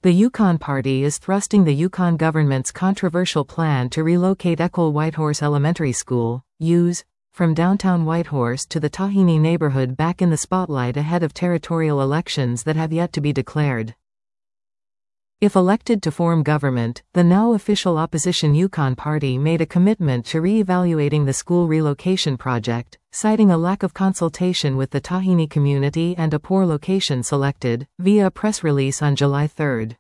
The Yukon Party is thrusting the Yukon government's controversial plan to relocate École Whitehorse Elementary School, UWS, from downtown Whitehorse to the Tahini neighborhood back in the spotlight ahead of territorial elections that have yet to be declared. If elected to form government, the now official opposition Yukon Party made a commitment to re-evaluating the school relocation project, citing a lack of consultation with the Tahini community and a poor location selected, via a press release on July 3.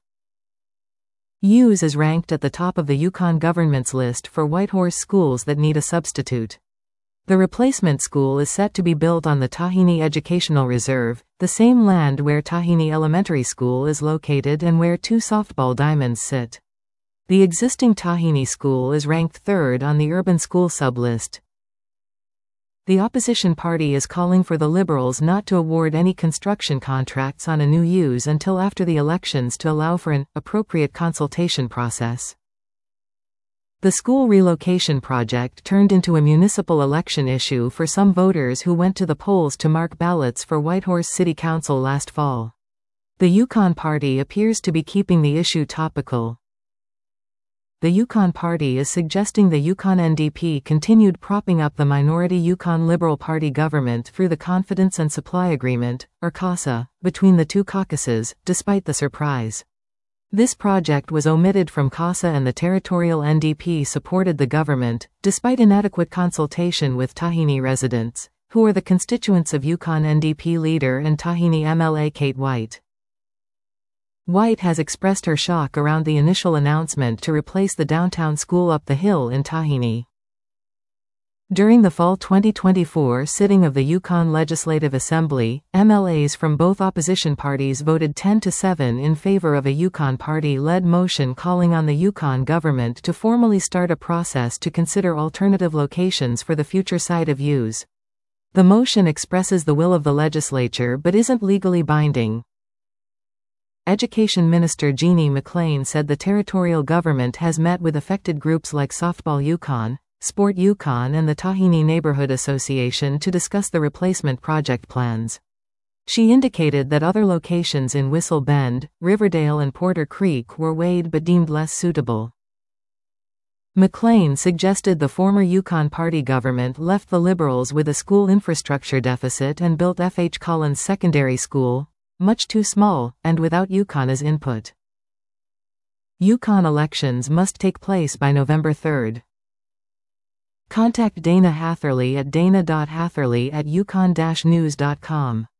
UWS is ranked at the top of the Yukon government's list for Whitehorse schools that need a substitute. The replacement school is set to be built on the Tahini Educational Reserve, the same land where Tahini Elementary School is located and where two softball diamonds sit. The existing Tahini school is ranked third on the urban school sublist. The opposition party is calling for the Liberals not to award any construction contracts on a new UWS until after the elections to allow for an appropriate consultation process. The school relocation project turned into a municipal election issue for some voters who went to the polls to mark ballots for Whitehorse City Council last fall. The Yukon Party appears to be keeping the issue topical. The Yukon Party is suggesting the Yukon NDP continued propping up the minority Yukon Liberal Party government through the Confidence and Supply Agreement, or CASA, between the two caucuses, despite the surprise. This project was omitted from CASA and the territorial NDP supported the government, despite inadequate consultation with Tahini residents, who are the constituents of Yukon NDP leader and Tahini MLA Kate White. White has expressed her shock around the initial announcement to replace the downtown school up the hill in Tahini. During the fall 2024 sitting of the Yukon Legislative Assembly, MLAs from both opposition parties voted 10-7 in favor of a Yukon Party-led motion calling on the Yukon government to formally start a process to consider alternative locations for the future site of UWS. The motion expresses the will of the legislature but isn't legally binding. Education Minister Jeannie McLean said the territorial government has met with affected groups like Softball Yukon, Sport Yukon and the Tahini Neighborhood Association to discuss the replacement project plans. She indicated that other locations in Whistle Bend, Riverdale and Porter Creek were weighed but deemed less suitable. McLean suggested the former Yukon Party government left the Liberals with a school infrastructure deficit and built F.H. Collins Secondary School, much too small, and without Yukon as input. Yukon elections must take place by November 3. Contact Dana Hatherley at dana.hatherley@yukon-news.com.